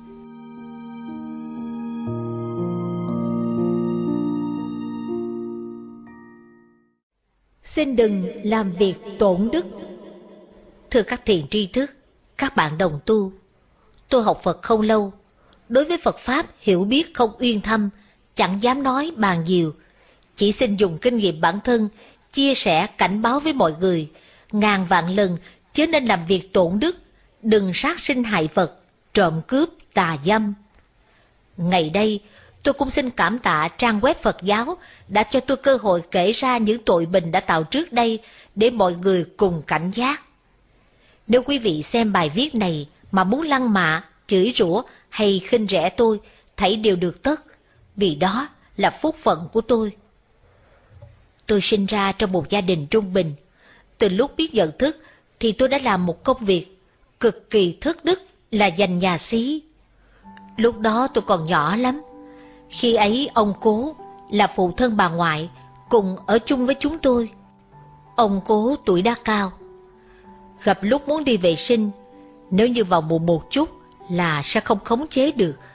[SPEAKER 1] Xin đừng làm việc tổn đức. Thưa các thiền tri thức, các bạn đồng tu, tôi học Phật không lâu, đối với Phật Pháp hiểu biết không uyên thâm, chẳng dám nói bàn nhiều, chỉ xin dùng kinh nghiệm bản thân, chia sẻ cảnh báo với mọi người, ngàn vạn lần chớ nên làm việc tổn đức, đừng sát sinh hại vật, trộm cướp, tà dâm. Ngày đây, tôi cũng xin cảm tạ trang web Phật giáo đã cho tôi cơ hội kể ra những tội mình đã tạo trước đây để mọi người cùng cảnh giác. Nếu quý vị xem bài viết này mà muốn lăng mạ, chửi rủa hay khinh rẻ tôi, thảy đều được tất, vì đó là phúc phận của tôi. Tôi sinh ra trong một gia đình trung bình. Từ lúc biết nhận thức thì tôi đã làm một công việc cực kỳ thất đức là giành nhà xí. Lúc đó tôi còn nhỏ lắm. Khi ấy ông cố là phụ thân bà ngoại cùng ở chung với chúng tôi. Ông cố tuổi đã cao. Gặp lúc muốn đi vệ sinh, nếu như vào muộn một chút là sẽ không khống chế được,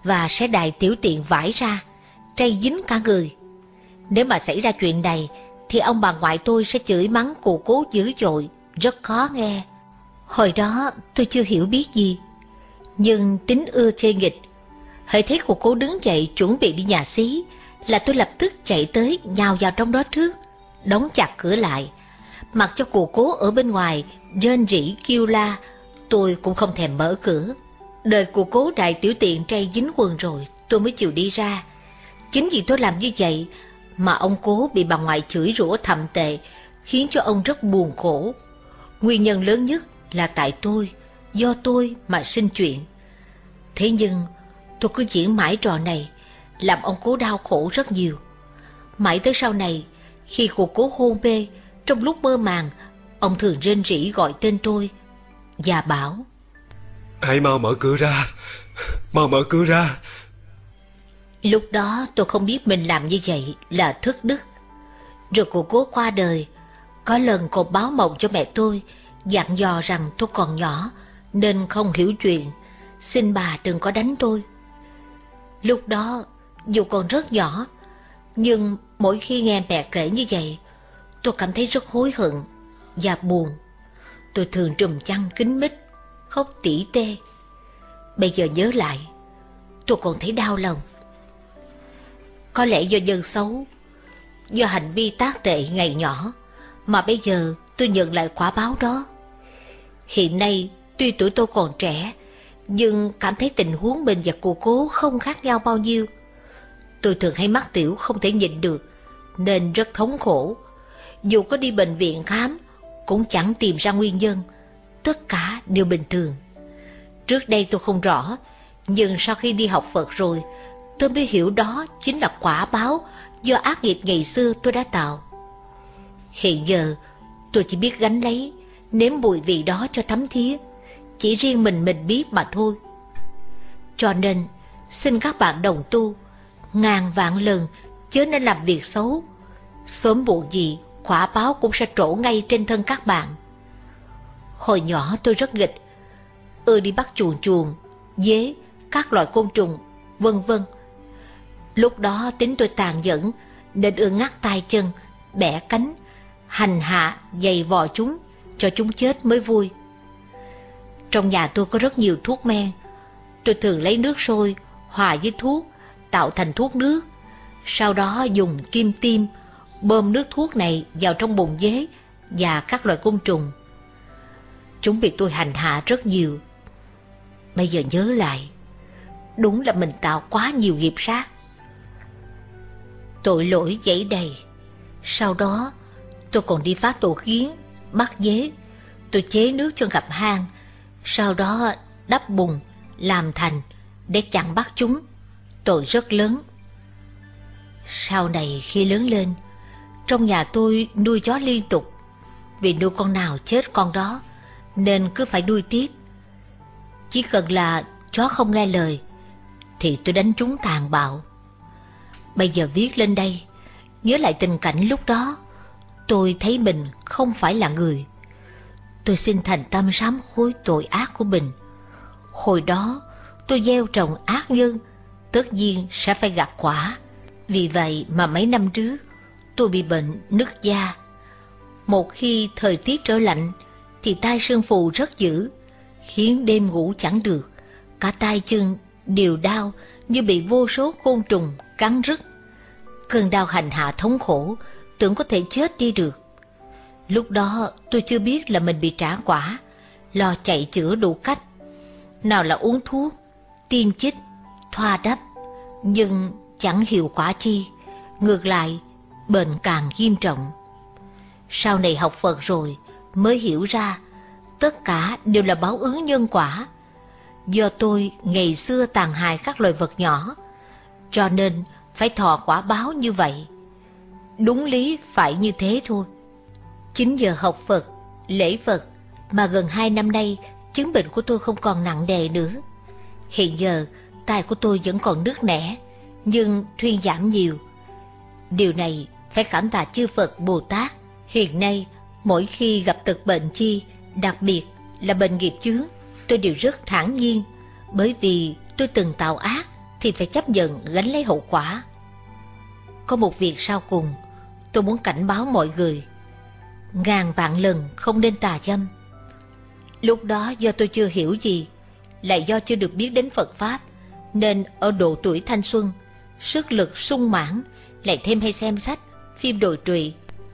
[SPEAKER 1] và sẽ đài tiểu tiện vãi ra, trây dính cả người. Nếu mà xảy ra chuyện này, thì ông bà ngoại tôi sẽ chửi mắng cụ cố dữ dội, rất khó nghe. Hồi đó tôi chưa hiểu biết gì, nhưng tính ưa chê nghịch. Hễ thấy cụ cố đứng dậy chuẩn bị đi nhà xí, là tôi lập tức chạy tới nhào vào trong đó trước, đóng chặt cửa lại. Mặc cho cụ cố ở bên ngoài rên rỉ kêu la, tôi cũng không thèm mở cửa. Đời cụ cố đại tiểu tiện trây dính quần rồi, tôi mới chịu đi ra. Chính vì tôi làm như vậy mà ông cố bị bà ngoại chửi rủa thậm tệ, khiến cho ông rất buồn khổ. Nguyên nhân lớn nhất là tại tôi, do tôi mà sinh chuyện. Thế nhưng tôi cứ diễn mãi trò này, làm ông cố đau khổ rất nhiều. Mãi tới sau này, khi cụ cố hôn mê, trong lúc mơ màng, ông thường rên rỉ gọi tên tôi và bảo:
[SPEAKER 8] "Hãy mau mở cửa ra, mau mở cửa ra."
[SPEAKER 1] Lúc đó tôi không biết mình làm như vậy là thất đức. Rồi cụ cố qua đời. Có lần cô báo mộng cho mẹ tôi, dặn dò rằng tôi còn nhỏ nên không hiểu chuyện, xin bà đừng có đánh tôi. Lúc đó dù còn rất nhỏ, nhưng mỗi khi nghe mẹ kể như vậy, tôi cảm thấy rất hối hận và buồn. Tôi thường trùm chăn kín mít, khóc tỉ tê. Bây giờ nhớ lại, tôi còn thấy đau lòng. Có lẽ do nhân xấu, do hành vi tác tệ ngày nhỏ, mà bây giờ tôi nhận lại quả báo đó. Hiện nay, tuy tuổi tôi còn trẻ, nhưng cảm thấy tình huống mình và cụ cố không khác nhau bao nhiêu. Tôi thường hay mắc tiểu không thể nhịn được, nên rất thống khổ. Dù có đi bệnh viện khám, cũng chẳng tìm ra nguyên nhân, tất cả đều bình thường. Trước đây tôi không rõ, nhưng sau khi đi học Phật rồi, tôi mới hiểu đó chính là quả báo do ác nghiệp ngày xưa tôi đã tạo. Hiện giờ, tôi chỉ biết gánh lấy, nếm mùi vị đó cho thấm thía, chỉ riêng mình biết mà thôi. Cho nên, xin các bạn đồng tu, ngàn vạn lần chớ nên làm việc xấu. Sớm muộn gì, quả báo cũng sẽ trổ ngay trên thân các bạn. Hồi nhỏ tôi rất nghịch, đi bắt chuồn chuồn, dế, các loại côn trùng, vân vân. Lúc đó tính tôi tàn nhẫn, nên ngắt tay chân, bẻ cánh, hành hạ, giày vò chúng, cho chúng chết mới vui. Trong nhà tôi có rất nhiều thuốc men. Tôi thường lấy nước sôi, hòa với thuốc, tạo thành thuốc nước. Sau đó dùng kim tiêm, bơm nước thuốc này vào trong bụng dế và các loại côn trùng. Chúng bị tôi hành hạ rất nhiều. Bây giờ nhớ lại, đúng là mình tạo quá nhiều nghiệp sát. Tội lỗi dẫy đầy. Sau đó, tôi còn đi phá tổ kiến, bắt dế. Tôi chế nước cho ngập hang, sau đó đắp bùn, làm thành để chặn bắt chúng. Tội rất lớn. Sau này khi lớn lên, trong nhà tôi nuôi chó liên tục. Vì nuôi con nào chết con đó, nên cứ phải nuôi tiếp. Chỉ cần là chó không nghe lời, thì tôi đánh chúng tàn bạo. Bây giờ viết lên đây, nhớ lại tình cảnh lúc đó, tôi thấy mình không phải là người. Tôi xin thành tâm sám hối tội ác của mình. Hồi đó, tôi gieo trồng ác nhân, tất nhiên sẽ phải gặt quả. Vì vậy mà mấy năm trước, tôi bị bệnh nứt da. Một khi thời tiết trở lạnh, thì tai sưng phù rất dữ, khiến đêm ngủ chẳng được. Cả tay chân đều đau như bị vô số côn trùng cắn rứt. Cơn đau hành hạ thống khổ, tưởng có thể chết đi được. Lúc đó tôi chưa biết là mình bị trả quả, lo chạy chữa đủ cách. Nào là uống thuốc, tiêm chích, thoa đắp, nhưng chẳng hiệu quả chi. Ngược lại, bệnh càng nghiêm trọng. Sau này học Phật rồi mới hiểu ra, tất cả đều là báo ứng nhân quả. Do tôi ngày xưa tàn hại các loài vật nhỏ, cho nên phải thọ quả báo như vậy. Đúng lý phải như thế thôi. Chính giờ học Phật, lễ Phật mà gần 2 năm nay chứng bệnh của tôi không còn nặng nề nữa. Hiện giờ tai của tôi vẫn còn nứt nẻ, nhưng thuyên giảm nhiều. Điều này phải cảm tạ chư Phật Bồ Tát. Hiện nay mỗi khi gặp tật bệnh chi, đặc biệt là bệnh nghiệp chướng, tôi đều rất thản nhiên, bởi vì tôi từng tạo ác thì phải chấp nhận gánh lấy hậu quả. Có một việc sau cùng tôi muốn cảnh báo mọi người, ngàn vạn lần không nên tà dâm. Lúc đó do tôi chưa hiểu gì, lại do chưa được biết đến Phật Pháp, nên ở độ tuổi thanh xuân, sức lực sung mãn, lại thêm hay xem sách, phim đồi trụy,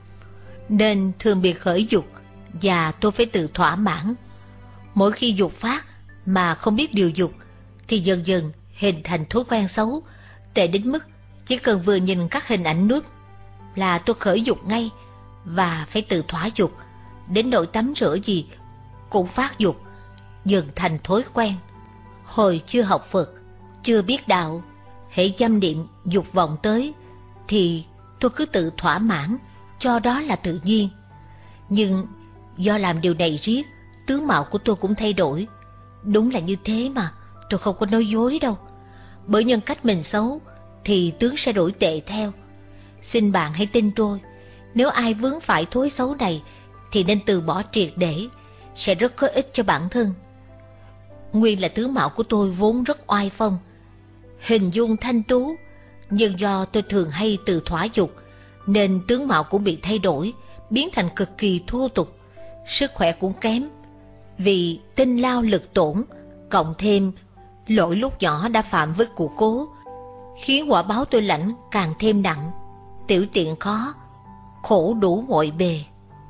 [SPEAKER 1] nên thường bị khởi dục và tôi phải tự thỏa mãn. Mỗi khi dục phát mà không biết điều dục thì dần dần hình thành thói quen xấu, tệ đến mức chỉ cần vừa nhìn các hình ảnh nút là tôi khởi dục ngay và phải tự thỏa dục, đến nỗi tắm rửa gì cũng phát dục, dần thành thói quen. Hồi chưa học Phật, chưa biết đạo, hễ dâm niệm dục vọng tới thì tôi cứ tự thỏa mãn, cho đó là tự nhiên. Nhưng do làm điều này riết, tướng mạo của tôi cũng thay đổi. Đúng là như thế mà, tôi không có nói dối đâu. Bởi nhân cách mình xấu thì tướng sẽ đổi tệ theo. Xin bạn hãy tin tôi, nếu ai vướng phải thói xấu này thì nên từ bỏ triệt để, sẽ rất có ích cho bản thân. Nguyên là tướng mạo của tôi vốn rất oai phong, hình dung thanh tú, nhưng do tôi thường hay tự thỏa dục nên tướng mạo cũng bị thay đổi, biến thành cực kỳ thô tục, sức khỏe cũng kém. Vì tinh lao lực tổn, cộng thêm lỗi lúc nhỏ đã phạm với cụ cố, khiến quả báo tôi lãnh càng thêm nặng, tiểu tiện khó, khổ đủ mọi bề.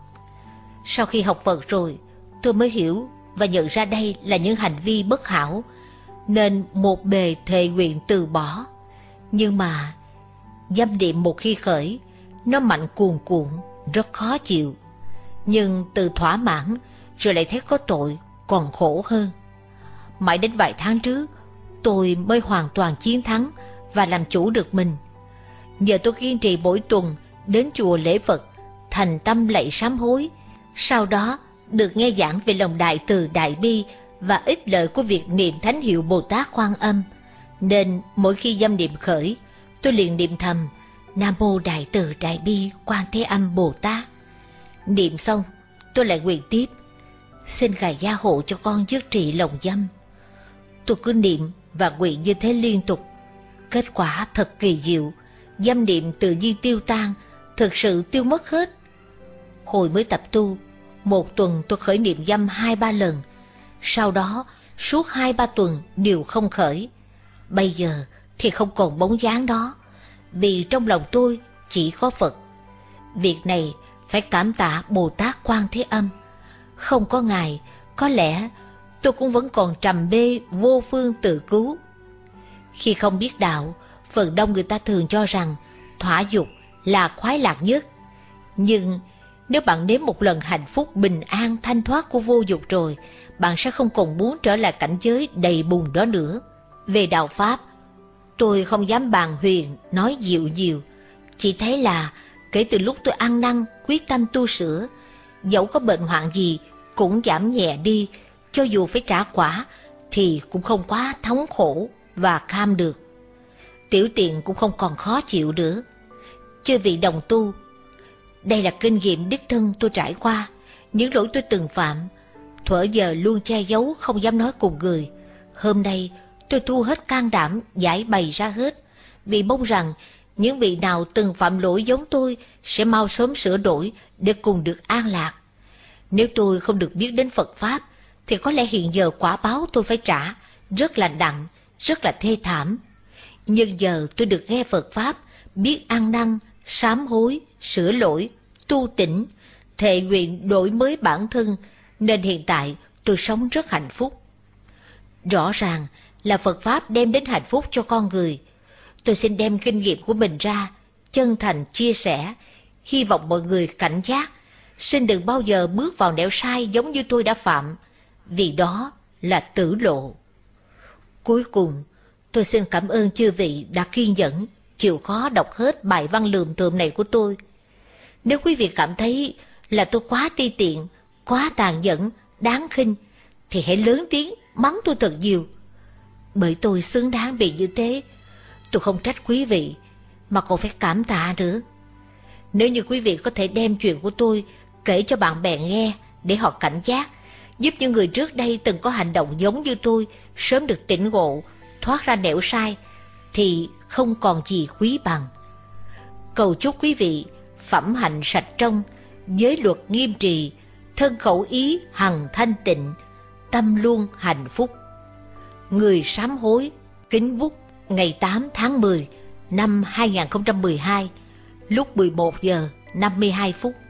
[SPEAKER 1] Sau khi học Phật rồi, tôi mới hiểu và nhận ra đây là những hành vi bất hảo, nên một bề thề nguyện từ bỏ. Nhưng mà dâm niệm một khi khởi, nó mạnh cuồn cuộn, rất khó chịu. Nhưng từ thỏa mãn rồi lại thấy có tội, còn khổ hơn. Mãi đến vài tháng trước, tôi mới hoàn toàn chiến thắng và làm chủ được mình. Nhờ tôi kiên trì mỗi tuần đến chùa lễ Phật, thành tâm lạy sám hối, sau đó được nghe giảng về lòng đại từ đại bi và ích lợi của việc niệm thánh hiệu Bồ Tát Quan Âm, nên mỗi khi dâm niệm khởi, tôi liền niệm thầm Nam Mô Đại Từ Đại Bi Quan Thế Âm Bồ Tát. Niệm xong, tôi lại nguyện tiếp, xin Ngài gia hộ cho con dứt trị lòng dâm. Tôi cứ niệm và nguyện như thế liên tục. Kết quả thật kỳ diệu, dâm niệm tự nhiên tiêu tan, thực sự tiêu mất hết. Hồi mới tập tu, một tuần tôi khởi niệm dâm 2-3 lần, sau đó suốt 2-3 tuần đều không khởi. Bây giờ thì không còn bóng dáng đó, vì trong lòng tôi chỉ có Phật. Việc này phải cảm tạ Bồ Tát Quan Thế Âm. Không có Ngài, có lẽ tôi cũng vẫn còn trầm bê vô phương tự cứu. Khi không biết đạo, phần đông người ta thường cho rằng thỏa dục là khoái lạc nhất. Nhưng nếu bạn nếm một lần hạnh phúc bình an thanh thoát của vô dục rồi, bạn sẽ không còn muốn trở lại cảnh giới đầy bùn đó nữa. Về đạo Pháp, tôi không dám bàn huyền, nói dịu nhiều. Chỉ thấy là kể từ lúc tôi ăn năn, quyết tâm tu sửa, dẫu có bệnh hoạn gì cũng giảm nhẹ đi, cho dù phải trả quả thì cũng không quá thống khổ và kham được. Tiểu tiện cũng không còn khó chịu nữa. Chư vị đồng tu, đây là kinh nghiệm đích thân tôi trải qua, những lỗi tôi từng phạm, thuở giờ luôn che giấu không dám nói cùng người. Hôm nay tôi thu hết can đảm giải bày ra hết, vì mong rằng những vị nào từng phạm lỗi giống tôi sẽ mau sớm sửa đổi để cùng được an lạc. Nếu tôi không được biết đến Phật Pháp, thì có lẽ hiện giờ quả báo tôi phải trả rất là nặng, rất là thê thảm. Nhưng giờ tôi được nghe Phật Pháp, biết ăn năn, sám hối, sửa lỗi, tu tỉnh, thệ nguyện đổi mới bản thân, nên hiện tại tôi sống rất hạnh phúc. Rõ ràng là Phật Pháp đem đến hạnh phúc cho con người. Tôi xin đem kinh nghiệm của mình ra, chân thành chia sẻ, hy vọng mọi người cảnh giác, xin đừng bao giờ bước vào nẻo sai giống như tôi đã phạm, vì đó là tử lộ. Cuối cùng, tôi xin cảm ơn chư vị đã kiên nhẫn, chịu khó đọc hết bài văn lườm thượm này của tôi. Nếu quý vị cảm thấy là tôi quá ti tiện, quá tàn nhẫn, đáng khinh, thì hãy lớn tiếng mắng tôi thật nhiều. Bởi tôi xứng đáng bị như thế, tôi không trách quý vị, mà còn phải cảm tạ nữa. Nếu như quý vị có thể đem chuyện của tôi kể cho bạn bè nghe để họ cảnh giác, giúp những người trước đây từng có hành động giống như tôi sớm được tỉnh ngộ, thoát ra nẻo sai, thì không còn gì quý bằng. Cầu chúc quý vị phẩm hạnh sạch trong, giới luật nghiêm trì, thân khẩu ý hằng thanh tịnh, tâm luôn hạnh phúc. Người sám hối, Kính Vúc, ngày 8 tháng 10 năm 2012, lúc 11 giờ 52 phút.